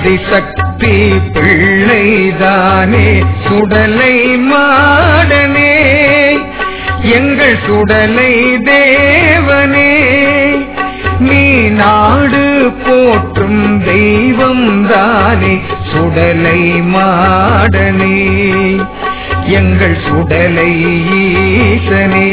ஆதிசக்தி பிள்ளைதானே சுடலை மாடனே, எங்கள் சுடலை தேவனே, நீ நாடு போற்றும் தெய்வம் தானே சுடலை மாடனே, எங்கள் சுடலை ஈசனே.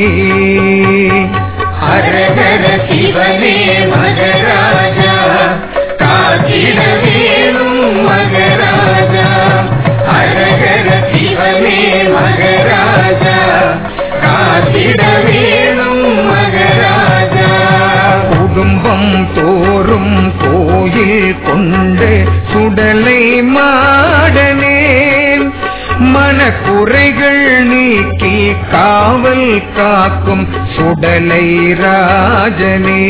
ஹரஹர சிவனே மகராஜா, காத்திட வேணும் மகராஜா. ஹரஹர சிவனே மகராஜா, காத்திட வேணும் மகராஜா. குடும்பம் தோறும் கோயில் கொண்டு சுடலை மாடனே, மனக்குறைகள் நீக்கி காவல் காக்கும் சுடலை ராஜனே.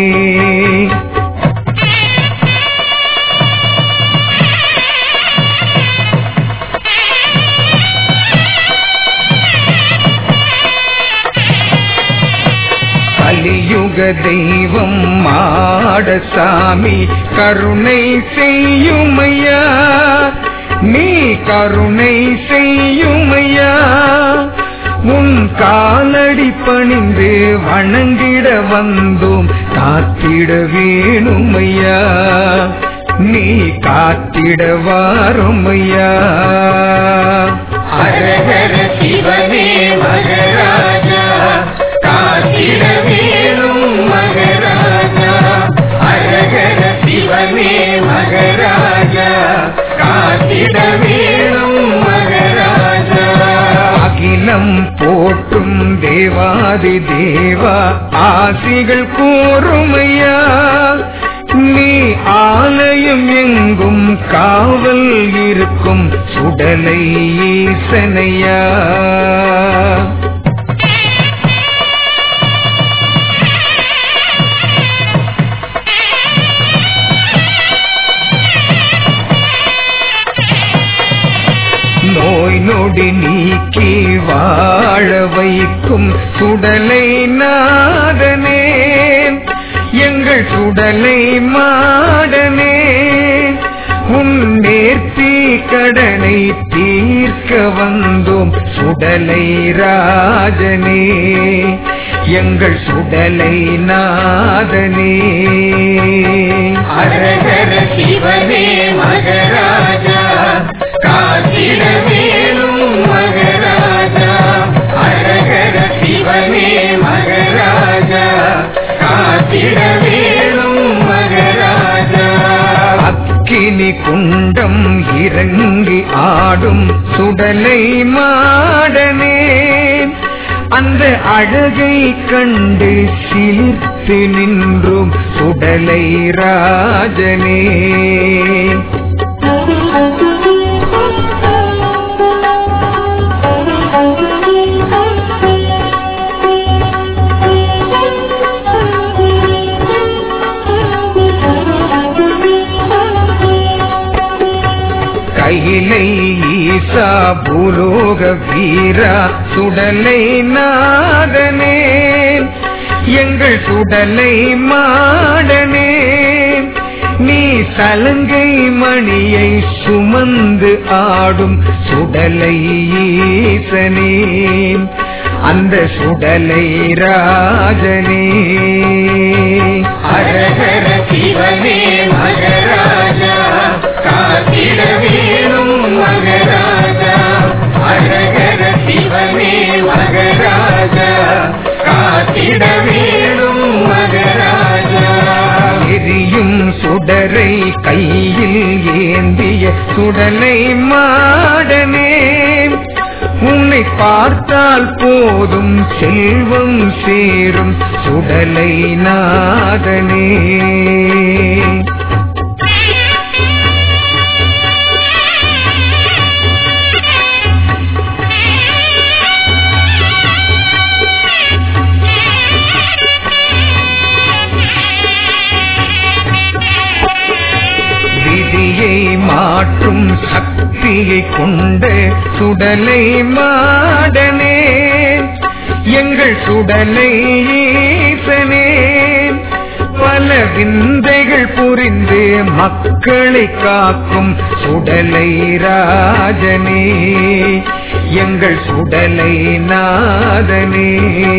கலியுக தெய்வம் மாடசாமி கருணை செய்யுமையா, நீ கருணை செய்யுமையா. உன் காலடி பணிந்து வணங்கிட வந்தோம், காத்திட வேணுமையா, நீ காத்திட வாருமையா. ஹரஹர சிவனே மகராஜா, காத்திட வேணும் மகராஜா. ஹரஹர சிவனே மகராஜா, காத்திட வேணும் மகராஜா. அகிலம் போற்றும் தேவாதி தேவா ஆசிகள் கூறுமையா, நீ ஆலயம் எங்கும் காவல் இருக்கும் சுடலை ஈசனையா. நோய் நொடி நீக்கி வாழ வைக்கும் சுடலை நாதனே, எங்கள் சுடலை மாடனே, உன் நேர்த்தி கடனை தீர்க்க வந்தோம் சுடலை ராஜனே, எங்கள் சுடலை நாதனே. ஹரஹர சிவனே மகராஜா, காத்திட வேணும் மகராஜா. ஹரஹர சிவனே மகராஜா, காத்திட வேணும் மகராஜா. அக்கினி குண்டம் இறங்கி ஆடும் சுடலை மாடனே, அந்த அழகை கண்டு சிலிர்த்து நின்றும் சுடலை ராஜனே. கையிலை ஈசா பூலோக வீரா சுடலை நாதனே, எங்கள் சுடலை மாடனே, நீ சலங்கை மணியை சுமந்து ஆடும் சுடலை ஈசனே, அந்த சுடலை ராஜனே. ஹரஹர சிவனே மகராஜா, காத்திட வேணும் மகராஜா. ஹரஹர சிவனே மகராஜா, காத்திட வேணும் மகராஜா. எரியும் சுடரை கையில் ஏந்திய சுடலை மாடனே, உன்னை பார்த்தால் போதும் செல்வம் சேரும் சுடலை நாதனே. மாற்றும் சக்தியை கொண்ட சுடலை மாடனே, எங்கள் சுடலை ஈசனே, பல விந்தைகள் புரிந்து மக்களை காக்கும் சுடலை ராஜனே, எங்கள் சுடலை நாதனே.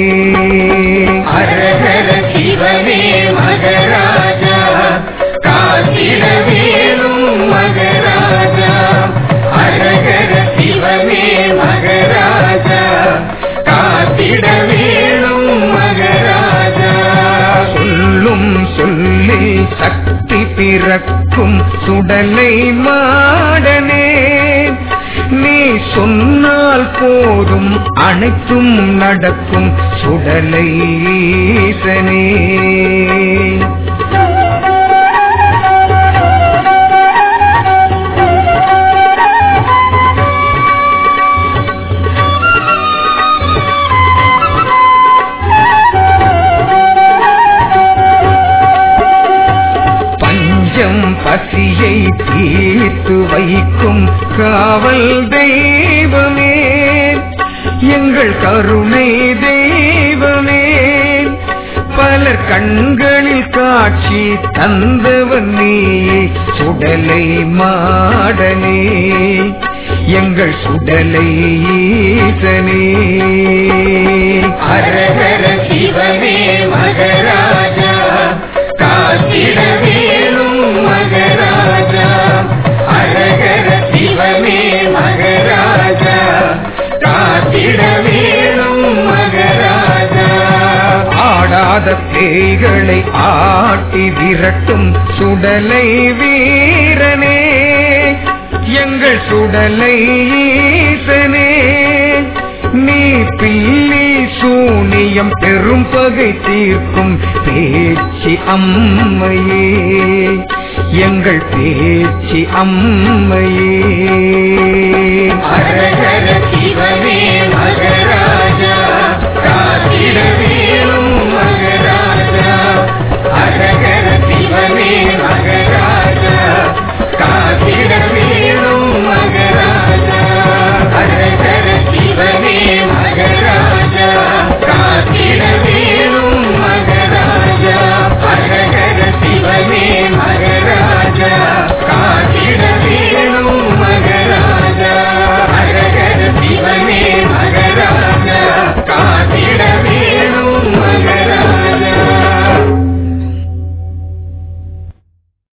அரகர சிவனே மகராஜா, காத்திட வேணும் மகராஜா. அரகர சிவனே மகராஜா, காத்திட வேணும் மகராஜா. சொல்லும் சொல்லி சக்தி பிறக்கும் சுடலை மாடனே, நீ சொன்னால் போதும் அனைத்தும் நடக்கும் சுடலை ஈசனே. பசியை தீர்த்து வைக்கும் காவல் தெய்வமே, எங்கள் கருணை தெய்வமே. பலர் கண்களில் காட்சி தந்தவன் நீ சுடலை மாடனே, எங்கள் சுடலை ஈசனே. அரகர சிவனே மகராஜா, காத்திட வேணும் மகராஜா. அரகர சிவனே மகராஜா, காத்திட வேணும் மகராஜா. ஆடாத பேய்களை ஆட்டி விரட்டும் சுடலை வீரனே, எங்கள் சுடலை ஈசனே. நீ பில்லி சூனியம் பெரும் பகை தீர்க்கும் பேச்சி அம்மையே, எங்கள் பேச்சி அம்மையே.